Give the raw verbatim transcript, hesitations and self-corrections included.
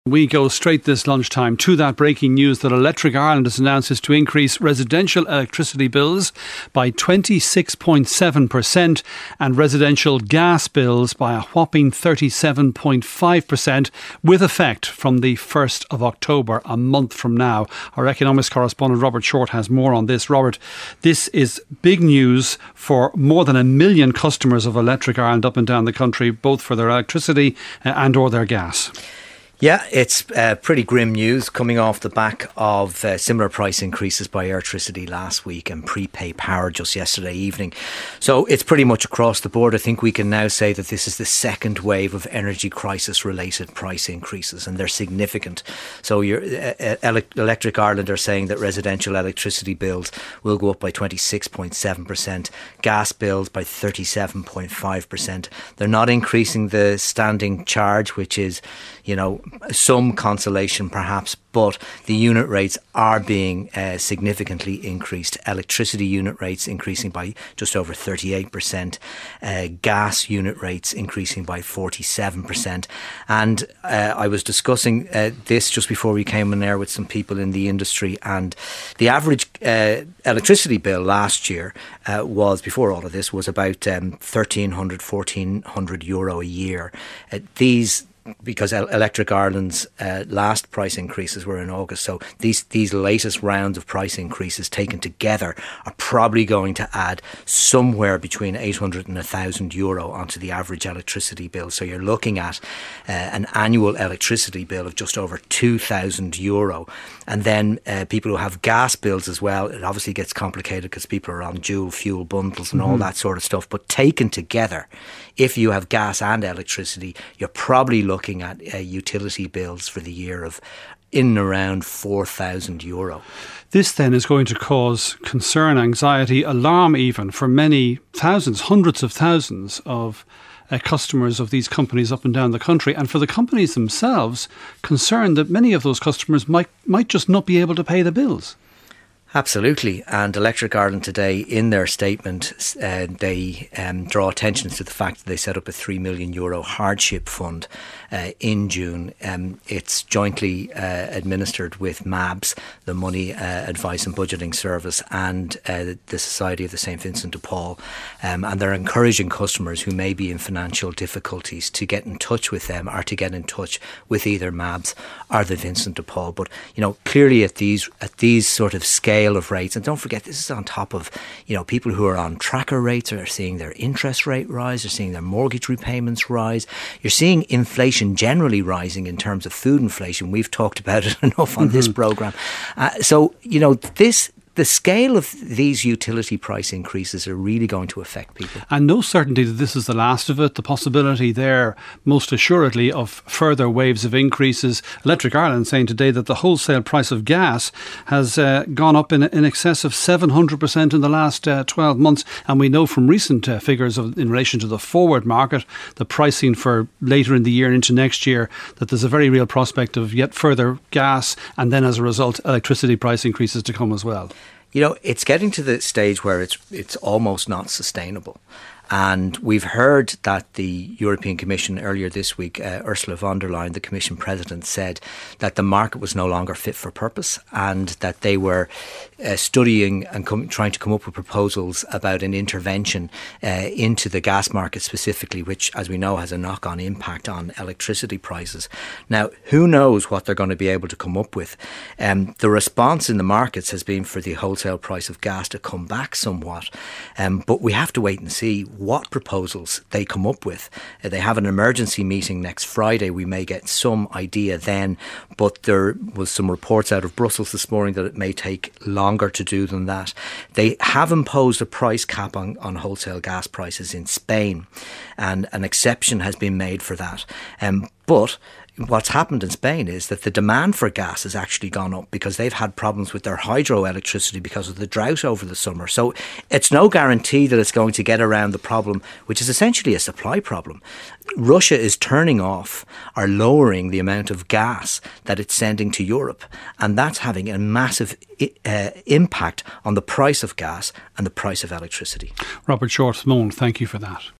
We go straight this lunchtime to that breaking news that Electric Ireland has announced to increase residential electricity bills by twenty-six point seven percent and residential gas bills by a whopping thirty-seven point five percent with effect from the first of October, a month from now. Our economics correspondent Robert Short has more on this. Robert, this is big news for more than a million customers of Electric Ireland up and down the country, both for their electricity and or their gas. Yeah, it's uh, pretty grim news coming off the back of uh, similar price increases by Airtricity last week and prepay power just yesterday evening. So it's pretty much across the board. I think we can now say that this is the second wave of energy crisis related price increases, and they're significant. So your, uh, Electric Ireland are saying that residential electricity bills will go up by twenty-six point seven percent, gas bills by thirty-seven point five percent. They're not increasing the standing charge, which is, you know, some consolation perhaps, but the unit rates are being uh, significantly increased. Electricity unit rates increasing by just over thirty-eight percent, uh, gas unit rates increasing by forty-seven percent. And uh, I was discussing uh, this just before we came on air with some people in the industry, and the average uh, electricity bill last year uh, was, before all of this, was about um, thirteen hundred, fourteen hundred euro a year. Uh, these because Electric Ireland's uh, last price increases were in August. So these these latest rounds of price increases taken together are probably going to add somewhere between eight hundred and one thousand euro onto the average electricity bill. So you're looking at uh, an annual electricity bill of just over two thousand euro. And then uh, people who have gas bills as well, it obviously gets complicated because people are on dual fuel bundles and mm-hmm. all that sort of stuff. But taken together, if you have gas and electricity, you're probably looking at uh, utility bills for the year of in and around four thousand euro. This then is going to cause concern, anxiety, alarm even for many thousands, hundreds of thousands of uh, customers of these companies up and down the country. And for the companies themselves, concerned that many of those customers might might just not be able to pay the bills. Absolutely. And Electric Ireland today, in their statement, uh, they um, draw attention to the fact that they set up a three million euro hardship fund uh, in June. Um, it's jointly uh, administered with M A B S, the Money uh, Advice and Budgeting Service, and uh, the Society of the Saint Vincent de Paul. Um, and they're encouraging customers who may be in financial difficulties to get in touch with them or to get in touch with either M A B S or the Vincent de Paul. But, you know, clearly at these at these sort of scale of rates, and don't forget this is on top of, you know, people who are on tracker rates are seeing their interest rate rise, they're seeing their mortgage repayments rise, you're seeing inflation generally rising in terms of food inflation. We've talked about it enough on mm-hmm. this programme. Uh, so, you know, this the scale of these utility price increases are really going to affect people. And no certainty that this is the last of it. The possibility there, most assuredly, of further waves of increases. Electric Ireland saying today that the wholesale price of gas has uh, gone up in, in excess of seven hundred percent in the last uh, twelve months. And we know from recent uh, figures of, in relation to the forward market, the pricing for later in the year and into next year, that there's a very real prospect of yet further gas and then as a result electricity price increases to come as well. You know, it's getting to the stage where it's it's almost not sustainable. And we've heard that the European Commission earlier this week, uh, Ursula von der Leyen, the Commission President, said that the market was no longer fit for purpose and that they were uh, studying and com- trying to come up with proposals about an intervention uh, into the gas market specifically, which, as we know, has a knock-on impact on electricity prices. Now, who knows what they're going to be able to come up with? Um, the response in the markets has been for the wholesale price of gas to come back somewhat, um, but we have to wait and see what proposals they come up with. Uh, they have an emergency meeting next Friday. We may get some idea then, but there was some reports out of Brussels this morning that it may take longer to do than that. They have imposed a price cap on, on wholesale gas prices in Spain, and an exception has been made for that. Um, but what's happened in Spain is that the demand for gas has actually gone up because they've had problems with their hydroelectricity because of the drought over the summer. So it's no guarantee that it's going to get around the problem, which is essentially a supply problem. Russia is turning off or lowering the amount of gas that it's sending to Europe, and that's having a massive uh, impact on the price of gas and the price of electricity. Robert Short, Moan, thank you for that.